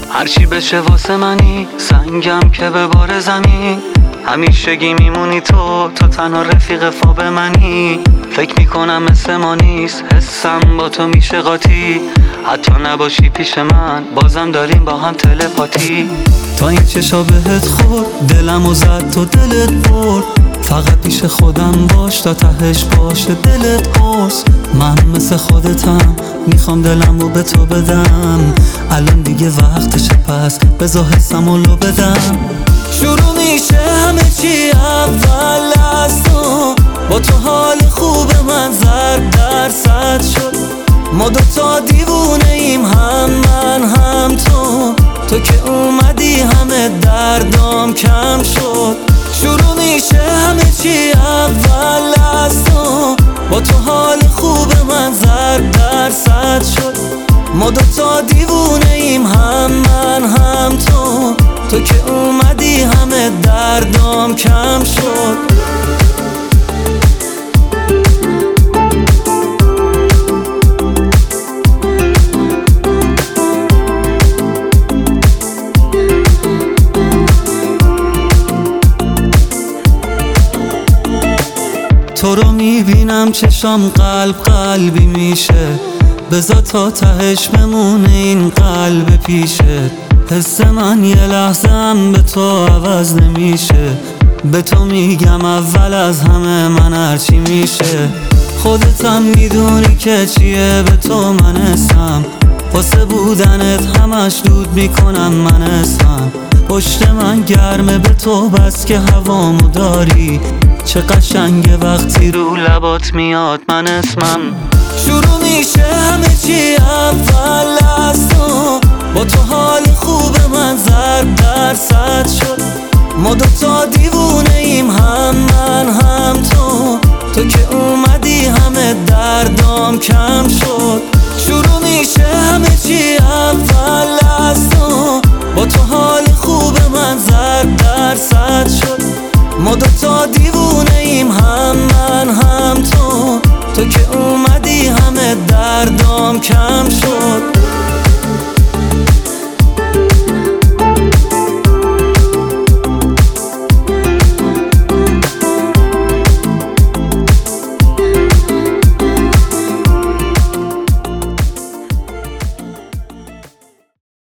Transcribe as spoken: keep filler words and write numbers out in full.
هرچی بشه واسه منی، سنگم که به بار زمین. همیشگی میمونی تو، تو تنها رفیق خواب منی. فکر میکنم مثل ما نیست، حسم با تو میشه قاطی. حتی نباشی پیش من، بازم داریم با هم تلپاتی. تا این چشا بهت خورد، دلم و زد تو دلت برد. فقط پیش خودم باش تا تهش باشه دلت قرص. من مثل خودتم، میخوام دلم رو به تو بدم. الان دیگه وقتشه، پس بذار حسم رو لو بدم. شروع میشه همه چی اول از تو، با تو حال خوب من زرد درصد شد. ما دوتا دیوونه ایم، هم من هم تو. تو که اومدی همه دردام کم شد. شروع میشه همه چی اول از تو، با تو حال خوب من زرد درصد شد. ما دوتا دیوونه ایم، هم من هم تو. تو که اومدی همه دردام کم شد. تو رو میبینم چشام قلب قلبی میشه. بذار تا تهش بمونه این قلب پیشه. حس من یه لحظه هم به تو عوض نمیشه. به تو میگم اول از همه من هرچی میشه. خودت هم میدونی که چیه، به تو من اسم. واسه بودنت همش دود میکنم من اسم. پشت من گرمه به تو بس که هوامو داری. چه قشنگه وقتی رو لبات میاد من اسمم. شروع میشه همه چی اول از تو، با تو حال خوب من زرد درصد شد. ما دوتا دیوونه ایم، هم من هم تو. تو که اومدی همه دردام کم شد. شروع میشه همه چی اول از تو، با تو حال خوب من زرد درصد شد. ما دوتا دیوونه ایم، هم من هم تو. تو که اومدی همه دردام کم شد.